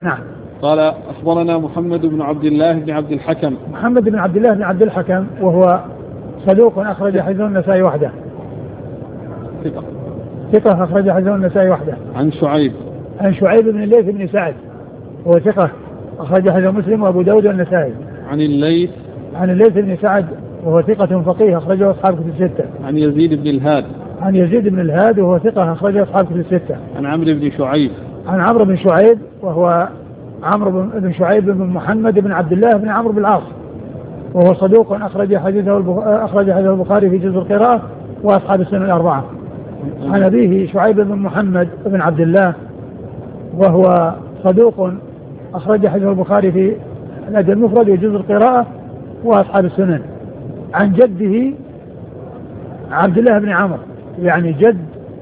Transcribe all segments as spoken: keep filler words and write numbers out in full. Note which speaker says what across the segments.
Speaker 1: نعم.
Speaker 2: قال أخبرنا محمد بن عبد الله بن عبد الحكم.
Speaker 1: محمد بن عبد الله بن عبد الحكم وهو صدوق أخرج حديثه النسائي وحده.
Speaker 2: ثقة.
Speaker 1: ثقة أخرج حديثه النسائي وحده.
Speaker 2: عن شعيب.
Speaker 1: عن شعيب بن الليث بن سعد وهو ثقة أخرج حديثه مسلم وأبو داود والنسائي.
Speaker 2: عن الليث.
Speaker 1: عن الليث بن سعد وهو ثقة فقيه أخرجه أصحاب كتب الستة.
Speaker 2: عن يزيد بن الهاد.
Speaker 1: عن يزيد بن الهاد وهو ثقة أخرجه أصحاب كتب الستة.
Speaker 2: عن عمرو بن شعيب.
Speaker 1: عن عمرو بن شعيب وهو عمرو بن شعيب بن محمد بن عبد الله بن عمرو بن العاص وهو صدوق أخرج حديثه أخرج حديثه البخاري في جزء القراءة وأصحاب السنن الأربعة. عن أبيه شعيب بن محمد بن عبد الله وهو صدوق أخرج حديثه البخاري في الأدب المفرد وجزء القراءة وأصحاب السنن. عن جده عبد الله بن عمرو يعني جد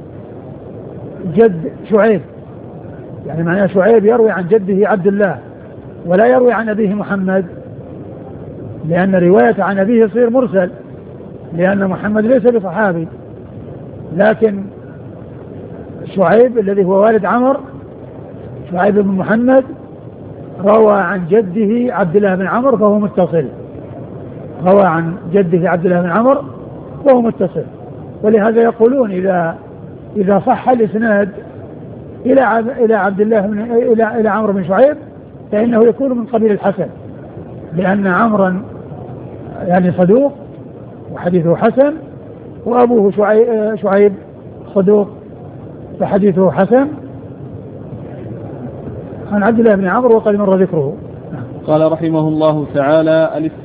Speaker 1: جد شعيب، يعني معناه شعيب يروي عن جده عبد الله ولا يروي عن أبيه محمد، لأن رواية عن أبيه يصير مرسل لأن محمد ليس بصحابي، لكن شعيب الذي هو والد عمر شعيب بن محمد روى عن جده عبد الله بن عمرو فهو متصل، روى عن جده عبد الله بن عمرو وهو متصل. ولهذا يقولون إذا إذا صح الإسناد إلى عب إلى عبد الله بن إلى إلى عمرو بن شعيب فإنه يكون من قبيل الحسن، لأن عمرا يعني صدوق وحديثه حسن وأبوه شعيب, شعيب صدوق فحديثه حسن عن عبد الله بن عمرو وقد مر ذكره.
Speaker 2: قال رحمه الله تعالى